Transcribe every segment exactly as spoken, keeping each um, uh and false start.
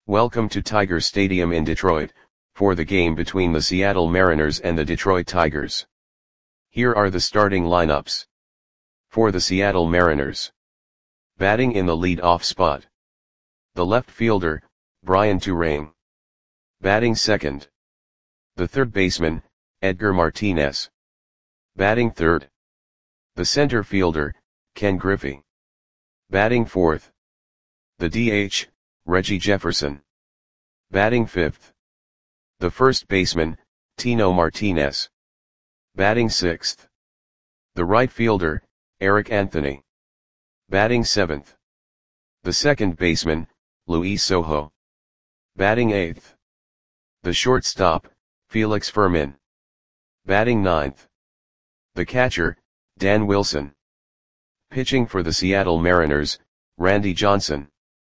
Welcome to Tiger Stadium in Detroit, for the game between the Seattle Mariners and the Detroit Tigers. Here are the starting lineups. For the Seattle Mariners. Batting in the lead-off spot. The left fielder, Brian Turang. Batting second. The third baseman, Edgar Martinez. Batting third. The center fielder, Ken Griffey. Batting fourth. The D H, Reggie Jefferson. Batting fifth. The first baseman, Tino Martinez. Batting sixth. The right fielder, Eric Anthony. Batting seventh. The second baseman, Luis Sojo. Batting eighth. The shortstop, Felix Fermin. Batting ninth. The catcher, Dan Wilson. Pitching for the Seattle Mariners, Randy Johnson.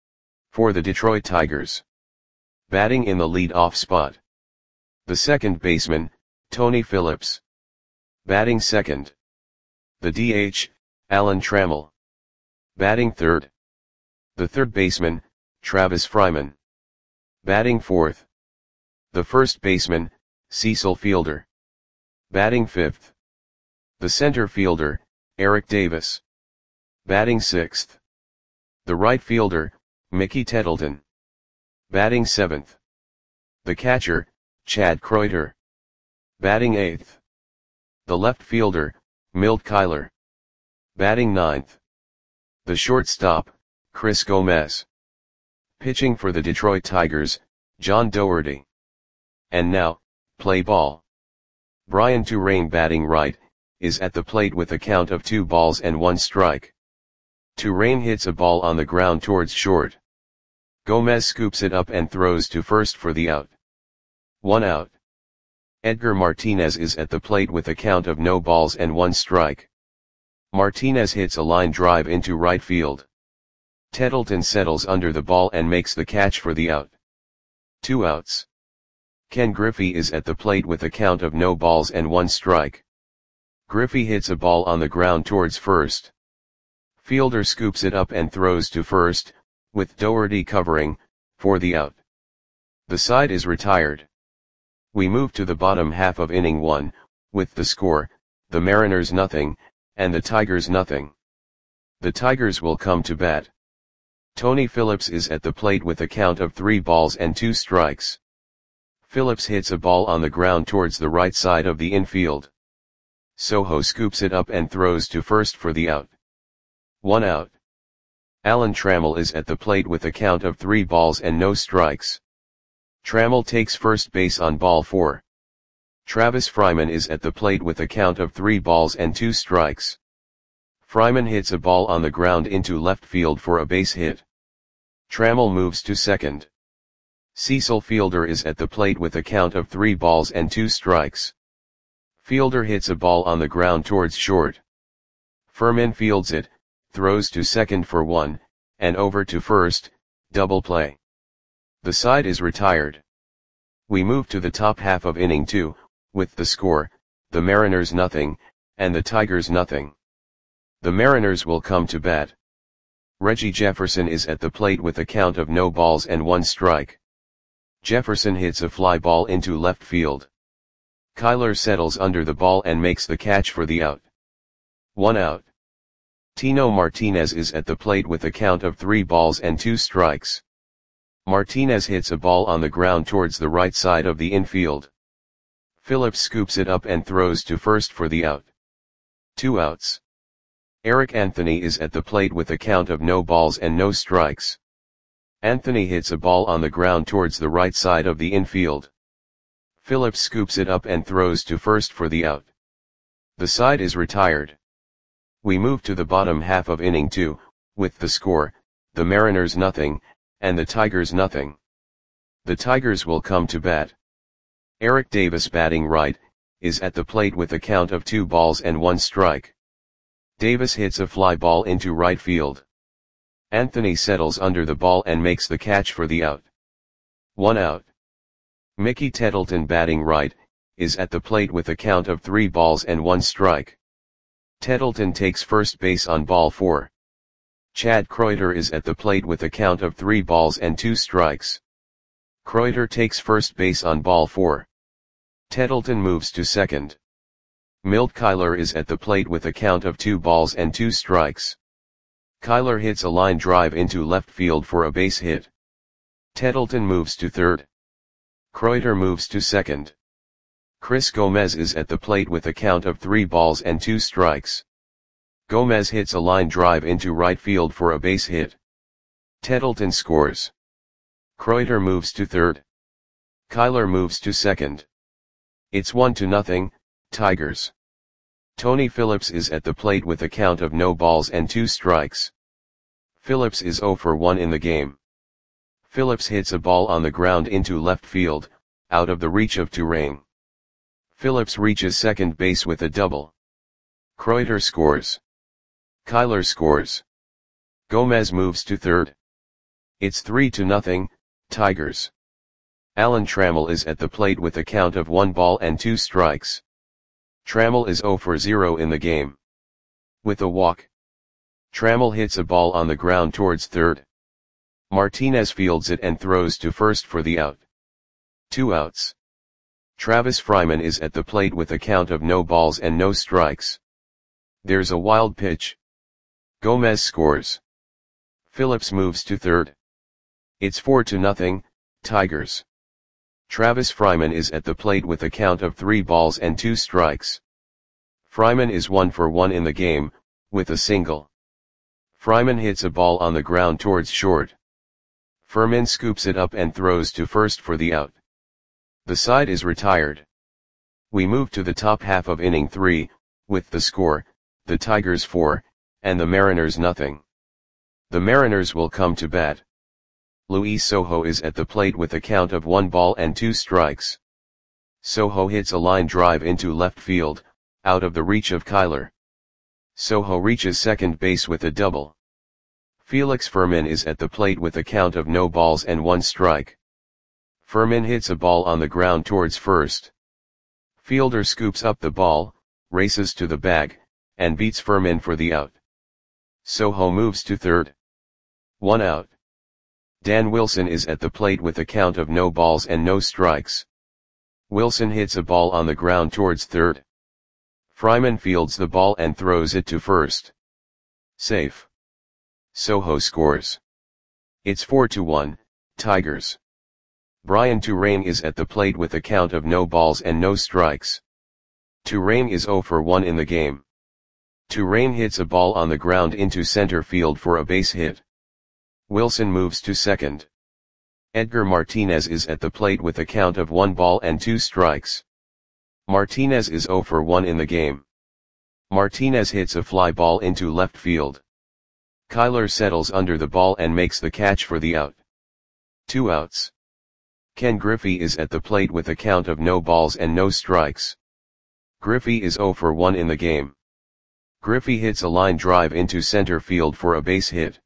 For the Detroit Tigers. Batting in the lead-off spot. The second baseman, Tony Phillips. Batting second. The D H, Alan Trammell. Batting third. The third baseman, Travis Fryman. Batting fourth. The first baseman, Cecil Fielder. Batting fifth. The center fielder, Eric Davis. Batting sixth. The right fielder, Mickey Tettleton. Batting seventh. The catcher, Chad Kreuter. Batting eighth. The left fielder, Milt Kyler. Batting ninth. The shortstop, Chris Gomez. Pitching for the Detroit Tigers, John Doherty. And now, play ball. Brian Turang batting right, is at the plate with a count of two balls and one strike. Turang hits a ball on the ground towards short. Gomez scoops it up and throws to first for the out. One out. Edgar Martinez is at the plate with a count of no balls and one strike. Martinez hits a line drive into right field. Tettleton settles under the ball and makes the catch for the out. Two outs. Ken Griffey is at the plate with a count of no balls and one strike. Griffey hits a ball on the ground towards first. Fielder scoops it up and throws to first, with Doherty covering, for the out. The side is retired. We move to the bottom half of inning one, with the score, the Mariners nothing, and the Tigers nothing. The Tigers will come to bat. Tony Phillips is at the plate with a count of three balls and two strikes. Phillips hits a ball on the ground towards the right side of the infield. Sojo scoops it up and throws to first for the out. One out. Alan Trammell is at the plate with a count of three balls and no strikes. Trammell takes first base on ball four. Travis Fryman is at the plate with a count of three balls and two strikes. Fryman hits a ball on the ground into left field for a base hit. Trammell moves to second. Cecil Fielder is at the plate with a count of three balls and two strikes. Fielder hits a ball on the ground towards short. Fermin fields it, throws to second for one, and over to first, double play. The side is retired. We move to the top half of inning two, with the score, the Mariners nothing, and the Tigers nothing. The Mariners will come to bat. Reggie Jefferson is at the plate with a count of no balls and one strike. Jefferson hits a fly ball into left field. Kyler settles under the ball and makes the catch for the out. One out. Tino Martinez is at the plate with a count of three balls and two strikes. Martinez hits a ball on the ground towards the right side of the infield. Phillips scoops it up and throws to first for the out. Two outs. Eric Anthony is at the plate with a count of no balls and no strikes. Anthony hits a ball on the ground towards the right side of the infield. Phillips scoops it up and throws to first for the out. The side is retired. We move to the bottom half of inning two, with the score, the Mariners nothing, and the Tigers nothing. The Tigers will come to bat. Eric Davis batting right, is at the plate with a count of two balls and one strike. Davis hits a fly ball into right field. Anthony settles under the ball and makes the catch for the out. One out. Mickey Tettleton batting right, is at the plate with a count of three balls and one strike. Tettleton takes first base on ball four. Chad Kreuter is at the plate with a count of three balls and two strikes. Kreuter takes first base on ball four. Tettleton moves to second. Milt Kyler is at the plate with a count of two balls and two strikes. Kyler hits a line drive into left field for a base hit. Tettleton moves to third. Kreuter moves to second. Chris Gomez is at the plate with a count of three balls and two strikes. Gomez hits a line drive into right field for a base hit. Tettleton scores. Kreuter moves to third. Kyler moves to second. It's one to nothing, Tigers. Tony Phillips is at the plate with a count of no balls and two strikes. Phillips is zero for one in the game. Phillips hits a ball on the ground into left field, out of the reach of Turang. Phillips reaches second base with a double. Kreuter scores. Kyler scores. Gomez moves to third. It's three to nothing, Tigers. Alan Trammell is at the plate with a count of one ball and two strikes. Trammell is zero for zero in the game. With a walk. Trammell hits a ball on the ground towards third. Martinez fields it and throws to first for the out. Two outs. Travis Fryman is at the plate with a count of no balls and no strikes. There's a wild pitch. Gomez scores. Phillips moves to third. It's four to nothing, Tigers. Travis Fryman is at the plate with a count of three balls and two strikes. Fryman is one for one in the game, with a single. Fryman hits a ball on the ground towards short. Furman scoops it up and throws to first for the out. The side is retired. We move to the top half of inning three, with the score, the Tigers four, and the Mariners nothing. The Mariners will come to bat. Luis Sojo is at the plate with a count of one ball and two strikes. Sojo hits a line drive into left field, out of the reach of Kyler. Sojo reaches second base with a double. Felix Furman is at the plate with a count of no balls and one strike. Furman hits a ball on the ground towards first. Fielder scoops up the ball, races to the bag, and beats Furman for the out. Sojo moves to third. One out. Dan Wilson is at the plate with a count of no balls and no strikes. Wilson hits a ball on the ground towards third. Fryman fields the ball and throws it to first. Safe. Sojo scores. It's four to one, Tigers. Brian Turang is at the plate with a count of no balls and no strikes. Turang is zero for one in the game. Turang hits a ball on the ground into center field for a base hit. Wilson moves to second. Edgar Martinez is at the plate with a count of one ball and two strikes. Martinez is zero for one in the game. Martinez hits a fly ball into left field. Kyler settles under the ball and makes the catch for the out. Two outs. Ken Griffey is at the plate with a count of no balls and no strikes. Griffey is zero for one in the game. Griffey hits a line drive into center field for a base hit.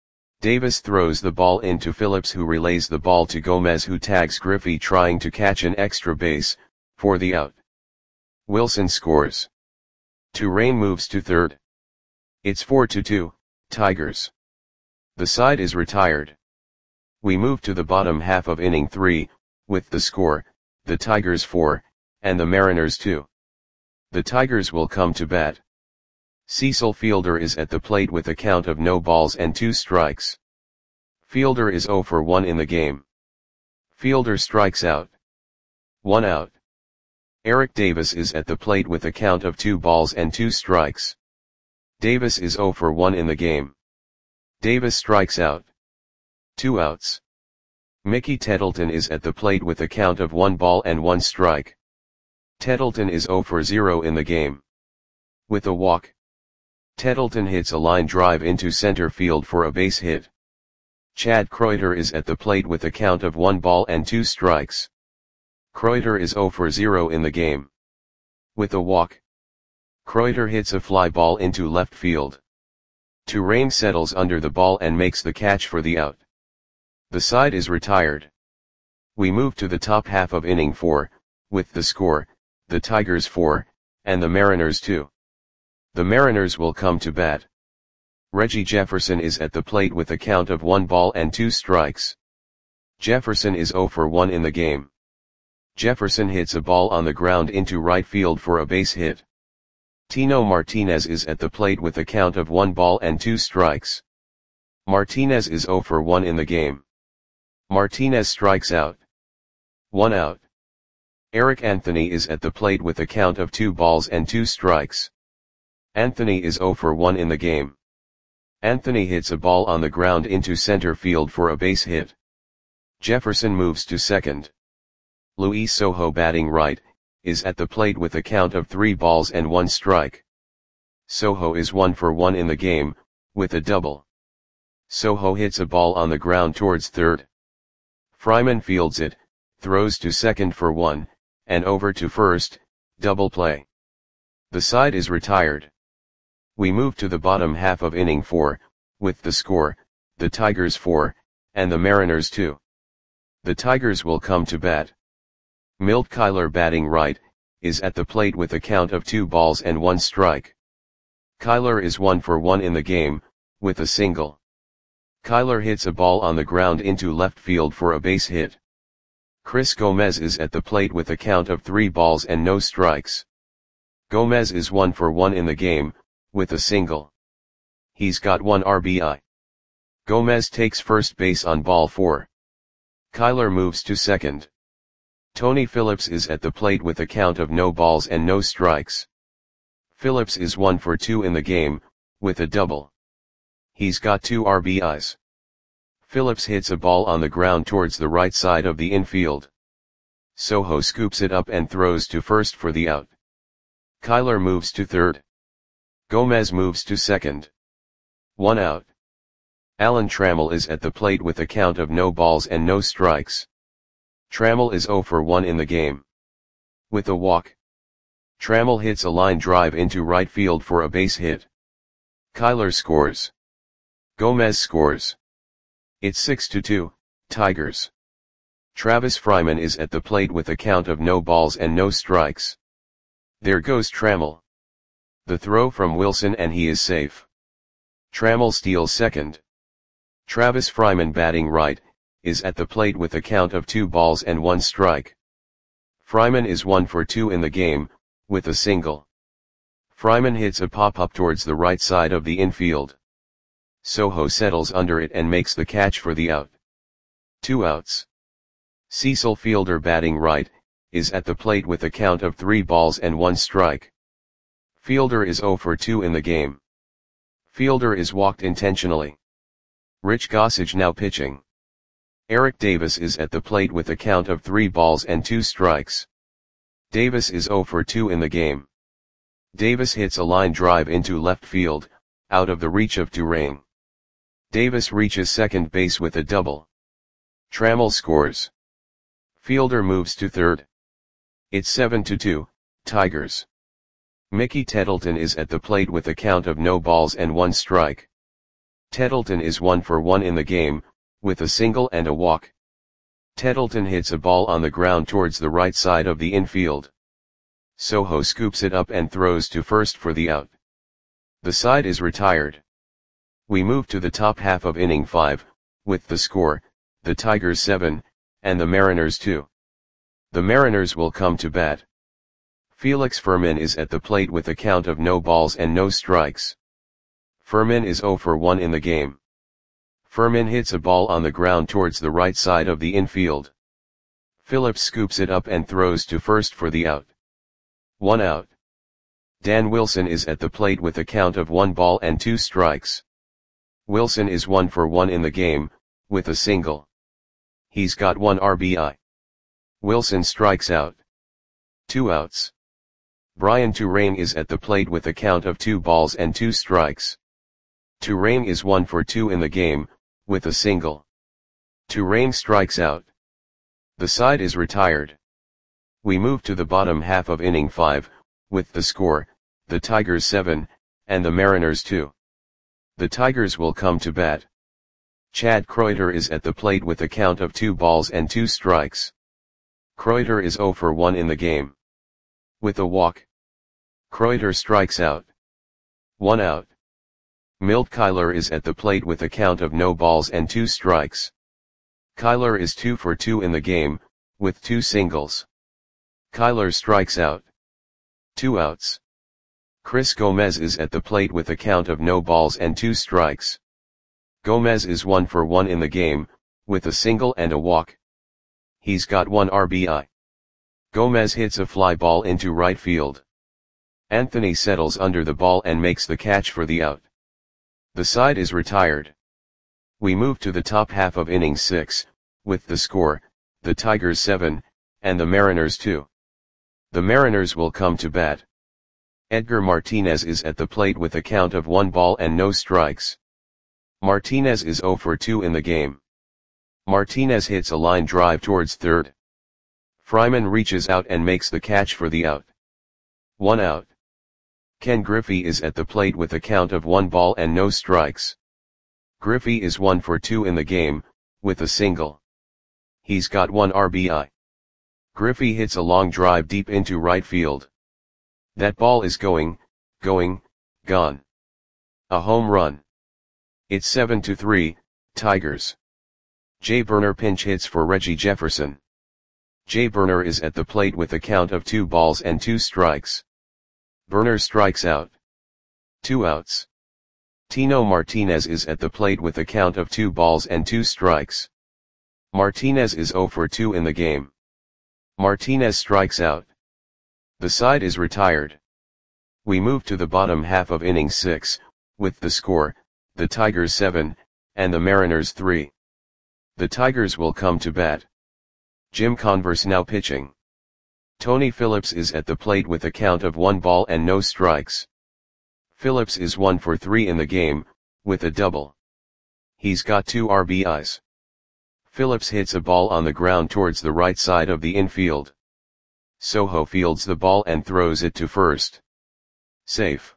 Davis throws the ball into Phillips, who relays the ball to Gomez, who tags Griffey trying to catch an extra base, for the out. Wilson scores. Turang moves to third. It's four to two, Tigers. The side is retired. We move to the bottom half of inning three, with the score, the Tigers four, and the Mariners two. The Tigers will come to bat. Cecil Fielder is at the plate with a count of no balls and two strikes. Fielder is zero for one in the game. Fielder strikes out. One out. Eric Davis is at the plate with a count of two balls and two strikes. Davis is zero for one in the game. Davis strikes out. Two outs. Mickey Tettleton is at the plate with a count of one ball and one strike. Tettleton is zero for zero in the game. With a walk. Tettleton hits a line drive into center field for a base hit. Chad Kreuter is at the plate with a count of one ball and two strikes. Kreuter is zero for zero in the game. With a walk. Kreuter hits a fly ball into left field. Turang settles under the ball and makes the catch for the out. The side is retired. We move to the top half of inning four, with the score, the Tigers four, and the Mariners two. The Mariners will come to bat. Reggie Jefferson is at the plate with a count of one ball and two strikes. Jefferson is zero for one in the game. Jefferson hits a ball on the ground into right field for a base hit. Tino Martinez is at the plate with a count of one ball and two strikes. Martinez is zero for one in the game. Martinez strikes out. One out. Eric Anthony is at the plate with a count of two balls and two strikes. Anthony is zero for one in the game. Anthony hits a ball on the ground into center field for a base hit. Jefferson moves to second. Luis Sojo, batting right, is at the plate with a count of three balls and one strike. Sojo is one for one in the game, with a double. Sojo hits a ball on the ground towards third. Fryman fields it, throws to second for one, and over to first, double play. The side is retired. We move to the bottom half of inning four, with the score, the Tigers four, and the Mariners two. The Tigers will come to bat. Milt Kyler, batting right, is at the plate with a count of two balls and one strike. Kyler is one for one in the game, with a single. Kyler hits a ball on the ground into left field for a base hit. Chris Gomez is at the plate with a count of three balls and no strikes. Gomez is one for one in the game, with a single. He's got one R B I. Gomez takes first base on ball four. Kyler moves to second. Tony Phillips is at the plate with a count of no balls and no strikes. Phillips is one for two in the game, with a double. He's got two R B Is. Phillips hits a ball on the ground towards the right side of the infield. Sojo scoops it up and throws to first for the out. Kyler moves to third. Gomez moves to second. One out. Alan Trammell is at the plate with a count of no balls and no strikes. Trammell is zero for one in the game. With a walk. Trammell hits a line drive into right field for a base hit. Kyler scores. Gomez scores. It's six to two, Tigers. Travis Fryman is at the plate with a count of no balls and no strikes. There goes Trammell. The throw from Wilson and he is safe. Trammell steals second. Travis Fryman, batting right, is at the plate with a count of two balls and one strike. Fryman is one for two in the game, with a single. Fryman hits a pop-up towards the right side of the infield. Sojo settles under it and makes the catch for the out. Two outs. Cecil Fielder, batting right, is at the plate with a count of three balls and one strike. Fielder is zero for two in the game. Fielder is walked intentionally. Rich Gossage now pitching. Eric Davis is at the plate with a count of three balls and two strikes. Davis is zero for two in the game. Davis hits a line drive into left field, out of the reach of Turang. Davis reaches second base with a double. Trammell scores. Fielder moves to third. It's seven to two, Tigers. Mickey Tettleton is at the plate with a count of no balls and one strike. Tettleton is one for one in the game, with a single and a walk. Tettleton hits a ball on the ground towards the right side of the infield. Sojo scoops it up and throws to first for the out. The side is retired. We move to the top half of inning five, with the score, the Tigers seven, and the Mariners two. The Mariners will come to bat. Felix Fermin is at the plate with a count of no balls and no strikes. Fermin is zero for one in the game. Fermin hits a ball on the ground towards the right side of the infield. Phillips scoops it up and throws to first for the out. One out. Dan Wilson is at the plate with a count of one ball and two strikes. Wilson is one for one in the game, with a single. He's got one R B I. Wilson strikes out. Two outs. Brian Turang is at the plate with a count of two balls and two strikes. Turang is one for two in the game, with a single. Turang strikes out. The side is retired. We move to the bottom half of inning five, with the score, the Tigers seven, and the Mariners two. The Tigers will come to bat. Chad Kreuter is at the plate with a count of two balls and two strikes. Kreuter is zero for one in the game. With a walk. Kreuter strikes out. One out. Milt Kyler is at the plate with a count of no balls and two strikes. Kyler is two for two in the game, with two singles. Kyler strikes out. Two outs. Chris Gomez is at the plate with a count of no balls and two strikes. Gomez is one for one in the game, with a single and a walk. He's got one R B I. Gomez hits a fly ball into right field. Anthony settles under the ball and makes the catch for the out. The side is retired. We move to the top half of inning six, with the score, the Tigers seven, and the Mariners two. The Mariners will come to bat. Edgar Martinez is at the plate with a count of one ball and no strikes. Martinez is zero for two in the game. Martinez hits a line drive towards third. Fryman reaches out and makes the catch for the out. One out. Ken Griffey is at the plate with a count of one ball and no strikes. Griffey is one for two in the game, with a single. He's got one R B I. Griffey hits a long drive deep into right field. That ball is going, going, gone. A home run. It's seven to three, Tigers. Jay Burner pinch hits for Reggie Jefferson. Jay Burner is at the plate with a count of two balls and two strikes. Burner strikes out. Two outs. Tino Martinez is at the plate with a count of two balls and two strikes. Martinez is zero for two in the game. Martinez strikes out. The side is retired. We move to the bottom half of inning six, with the score, the Tigers seven, and the Mariners three. The Tigers will come to bat. Jim Converse now pitching. Tony Phillips is at the plate with a count of one ball and no strikes. Phillips is one for three in the game, with a double. He's got two R B Is. Phillips hits a ball on the ground towards the right side of the infield. Soho fields the ball and throws it to first. Safe.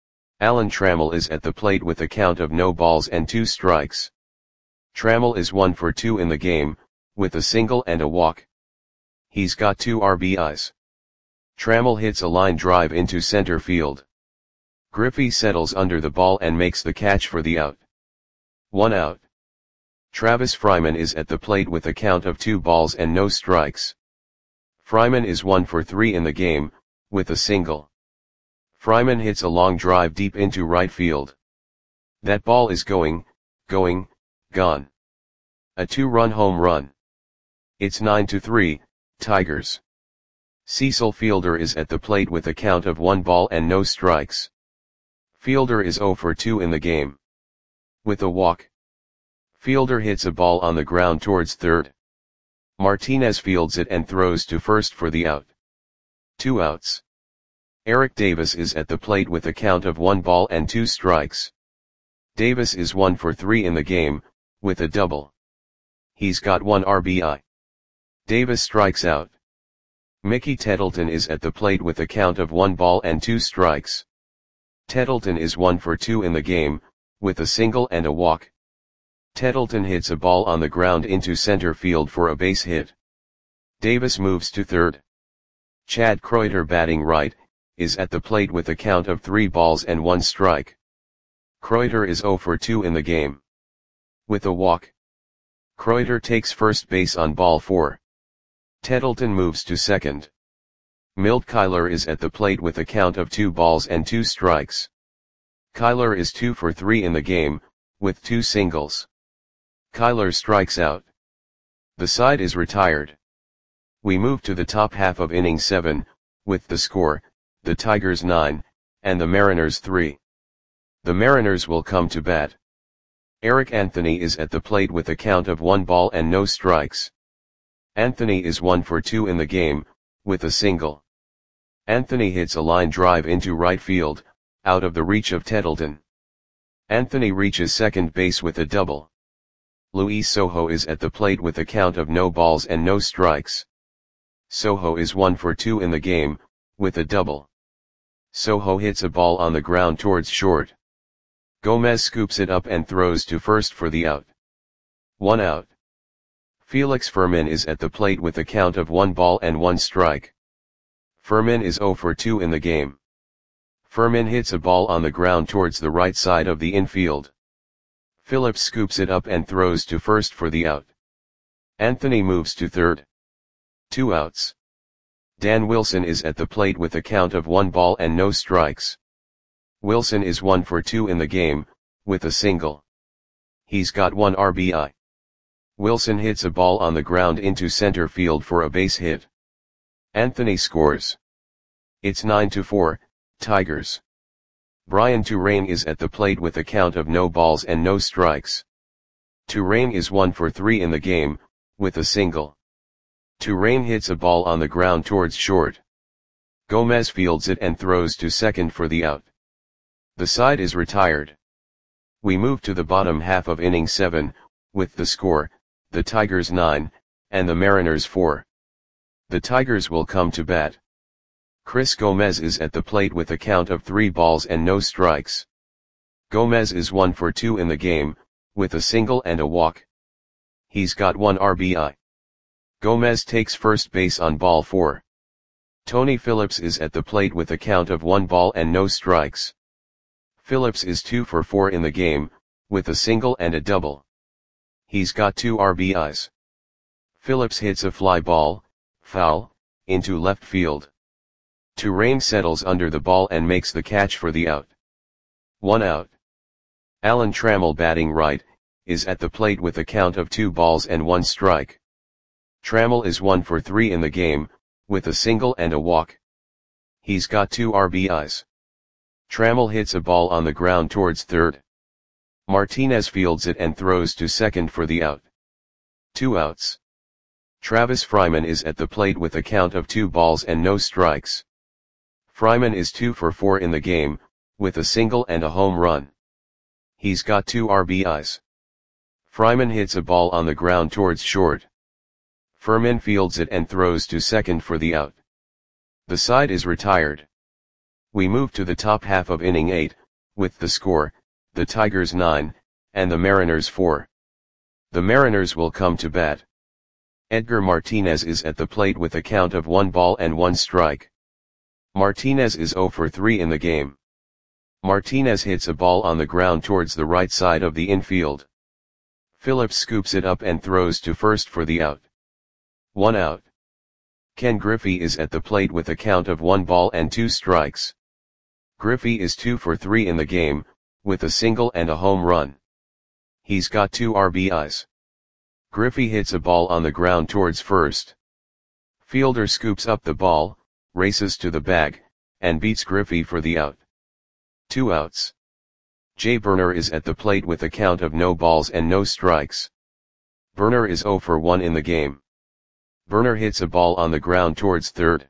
Alan Trammell is at the plate with a count of no balls and two strikes. Trammell is one for two in the game, with a single and a walk. He's got two R B Is. Trammell hits a line drive into center field. Griffey settles under the ball and makes the catch for the out. One out. Travis Fryman is at the plate with a count of two balls and no strikes. Fryman is one for three in the game, with a single. Fryman hits a long drive deep into right field. That ball is going, going, gone. A two-run home run. It's nine to three, Tigers. Cecil Fielder is at the plate with a count of one ball and no strikes. Fielder is zero for two in the game. With a walk. Fielder hits a ball on the ground towards third. Martinez fields it and throws to first for the out. Two outs. Eric Davis is at the plate with a count of one ball and two strikes. Davis is one for three in the game, with a double. He's got one R B I. Davis strikes out. Mickey Tettleton is at the plate with a count of one ball and two strikes. Tettleton is one for two in the game, with a single and a walk. Tettleton hits a ball on the ground into center field for a base hit. Davis moves to third. Chad Kreuter, batting right, is at the plate with a count of three balls and one strike. Kreuter is zero for two in the game. With a walk. Kreuter takes first base on ball four. Tettleton moves to second. Milt Kyler is at the plate with a count of two balls and two strikes. Kyler is two for three in the game, with two singles. Kyler strikes out. The side is retired. We move to the top half of inning seven, with the score, the Tigers nine, and the Mariners three. The Mariners will come to bat. Eric Anthony is at the plate with a count of one ball and no strikes. Anthony is one for two in the game, with a single. Anthony hits a line drive into right field, out of the reach of Tettleton. Anthony reaches second base with a double. Luis Soho is at the plate with a count of no balls and no strikes. Soho is one for two in the game, with a double. Soho hits a ball on the ground towards short. Gomez scoops it up and throws to first for the out. One out. Felix Fermin is at the plate with a count of one ball and one strike. Fermin is zero for two in the game. Fermin hits a ball on the ground towards the right side of the infield. Phillips scoops it up and throws to first for the out. Anthony moves to third. Two outs. Dan Wilson is at the plate with a count of one ball and no strikes. Wilson is one for two in the game, with a single. He's got one R B I. Wilson hits a ball on the ground into center field for a base hit. Anthony scores. It's nine to four, Tigers. Brian Turang is at the plate with a count of no balls and no strikes. Turang is one for three in the game, with a single. Turang hits a ball on the ground towards short. Gomez fields it and throws to second for the out. The side is retired. We move to the bottom half of inning seven, with the score, the Tigers nine, and the Mariners four. The Tigers will come to bat. Chris Gomez is at the plate with a count of three balls and no strikes. Gomez is one for two in the game, with a single and a walk. He's got one R B I. Gomez takes first base on ball four. Tony Phillips is at the plate with a count of one ball and no strikes. Phillips is two for four in the game, with a single and a double. He's got two R B Is. Phillips hits a fly ball, foul, into left field. Turang settles under the ball and makes the catch for the out. One out. Alan Trammell, batting right, is at the plate with a count of two balls and one strike. Trammell is one for three in the game, with a single and a walk. He's got two R B Is. Trammell hits a ball on the ground towards third. Martinez fields it and throws to second for the out. Two outs. Travis Fryman is at the plate with a count of two balls and no strikes. Fryman is two for four in the game, with a single and a home run. He's got two R B Is. Fryman hits a ball on the ground towards short. Furman fields it and throws to second for the out. The side is retired. We move to the top half of inning eight, with the score, the Tigers nine, and the Mariners four. The Mariners will come to bat. Edgar Martinez is at the plate with a count of one ball and one strike. Martinez is zero for three in the game. Martinez hits a ball on the ground towards the right side of the infield. Phillips scoops it up and throws to first for the out. One out. Ken Griffey is at the plate with a count of one ball and two strikes. Griffey is two for three in the game, with a single and a home run. He's got two R B Is. Griffey hits a ball on the ground towards first. Fielder scoops up the ball, races to the bag, and beats Griffey for the out. Two outs. Jay Burner is at the plate with a count of no balls and no strikes. Burner is zero for one in the game. Burner hits a ball on the ground towards third.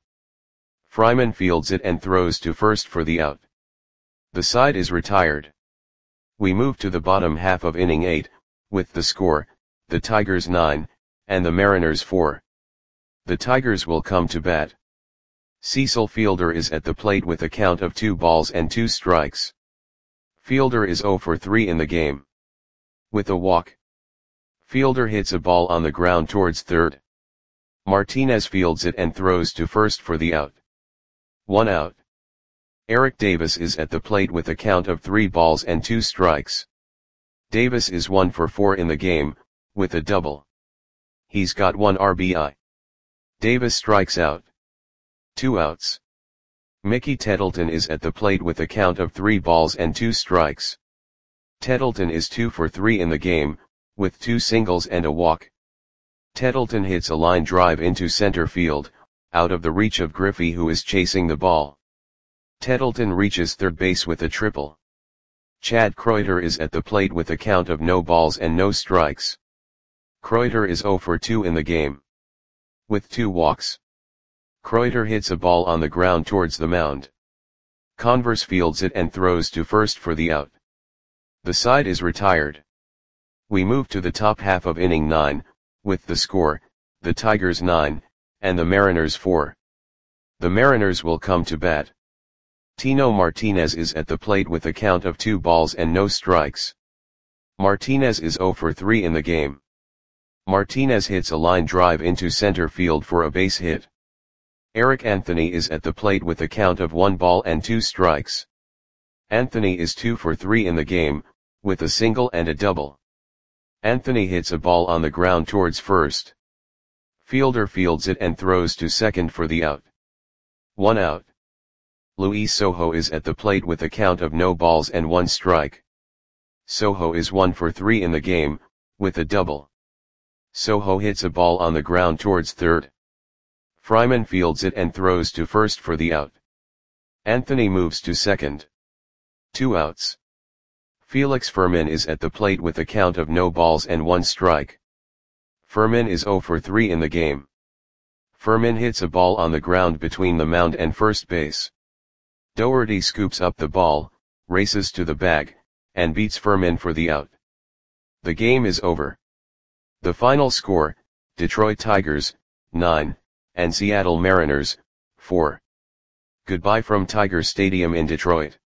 Fryman fields it and throws to first for the out. The side is retired. We move to the bottom half of inning eight, with the score, the Tigers nine, and the Mariners four. The Tigers will come to bat. Cecil Fielder is at the plate with a count of two balls and two strikes. Fielder is zero for three in the game. With a walk. Fielder hits a ball on the ground towards third. Martinez fields it and throws to first for the out. One out. Eric Davis is at the plate with a count of three balls and two strikes. Davis is one for four in the game, with a double. He's got one R B I. Davis strikes out. Two outs. Mickey Tettleton is at the plate with a count of three balls and two strikes. Tettleton is two for three in the game, with two singles and a walk. Tettleton hits a line drive into center field, out of the reach of Griffey, who is chasing the ball. Tettleton reaches third base with a triple. Chad Kreuter is at the plate with a count of no balls and no strikes. Kreuter is zero for two in the game. With two walks. Kreuter hits a ball on the ground towards the mound. Converse fields it and throws to first for the out. The side is retired. We move to the top half of inning nine, with the score, the Tigers nine, and the Mariners four. The Mariners will come to bat. Tino Martinez is at the plate with a count of two balls and no strikes. Martinez is zero for three in the game. Martinez hits a line drive into center field for a base hit. Eric Anthony is at the plate with a count of one ball and two strikes. Anthony is two for three in the game, with a single and a double. Anthony hits a ball on the ground towards first. Fielder fields it and throws to second for the out. One out. Luis Sojo is at the plate with a count of no balls and one strike. Sojo is one for three in the game, with a double. Sojo hits a ball on the ground towards third. Fryman fields it and throws to first for the out. Anthony moves to second. Two outs. Felix Fermin is at the plate with a count of no balls and one strike. Fermin is zero for three in the game. Fermin hits a ball on the ground between the mound and first base. Doherty scoops up the ball, races to the bag, and beats Fermin for the out. The game is over. The final score, Detroit Tigers, nine, and Seattle Mariners, four. Goodbye from Tiger Stadium in Detroit.